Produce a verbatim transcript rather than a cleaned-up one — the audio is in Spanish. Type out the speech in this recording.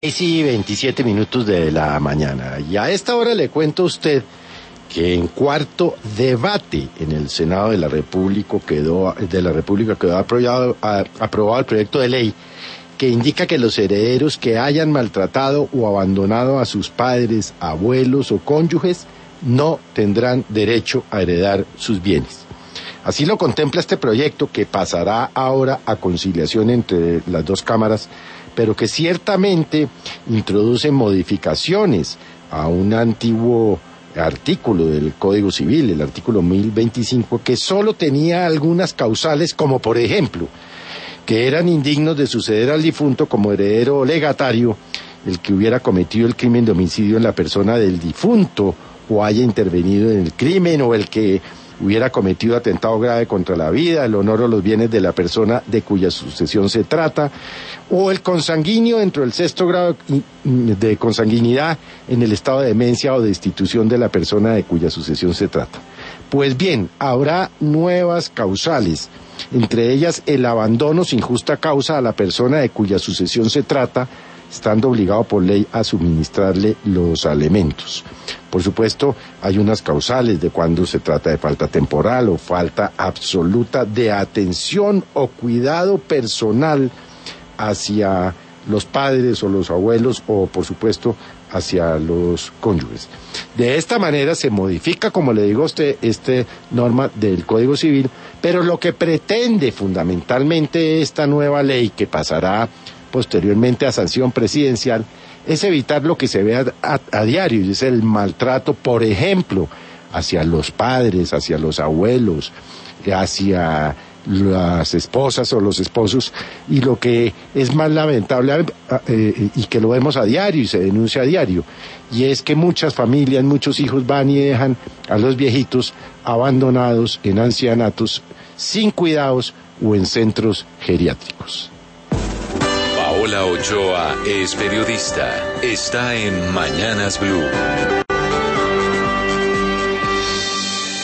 Sí, veintisiete minutos de la mañana. Y a esta hora le cuento a usted que en cuarto debate en el Senado de la República quedó, de la República quedó aprobado, a, aprobado el proyecto de ley que indica que los herederos que hayan maltratado o abandonado a sus padres, abuelos o cónyuges no tendrán derecho a heredar sus bienes. Así lo contempla este proyecto, que pasará ahora a conciliación entre las dos cámaras, pero que ciertamente introduce modificaciones a un antiguo artículo del Código Civil, el artículo mil veinticinco, que solo tenía algunas causales, como por ejemplo, que eran indignos de suceder al difunto como heredero o legatario el que hubiera cometido el crimen de homicidio en la persona del difunto o haya intervenido en el crimen, o el que hubiera cometido atentado grave contra la vida, el honor o los bienes de la persona de cuya sucesión se trata, o el consanguíneo dentro del sexto grado de consanguinidad en el estado de demencia o de destitución de la persona de cuya sucesión se trata. Pues bien, habrá nuevas causales, entre ellas el abandono sin justa causa a la persona de cuya sucesión se trata, estando obligado por ley a suministrarle los alimentos. Por supuesto, hay unas causales de cuando se trata de falta temporal o falta absoluta de atención o cuidado personal hacia los padres o los abuelos, o por supuesto hacia los cónyuges. De esta manera se modifica, como le digo a usted, esta norma del Código Civil, pero lo que pretende fundamentalmente esta nueva ley, que pasará posteriormente a sanción presidencial, es evitar lo que se ve a, a, a diario, y es el maltrato, por ejemplo, hacia los padres, hacia los abuelos, hacia las esposas o los esposos, y lo que es más lamentable, eh, y que lo vemos a diario y se denuncia a diario, y es que muchas familias, muchos hijos van y dejan a los viejitos abandonados en ancianatos, sin cuidados o en centros geriátricos. Paola Ochoa es periodista. Está en Mañanas Blue.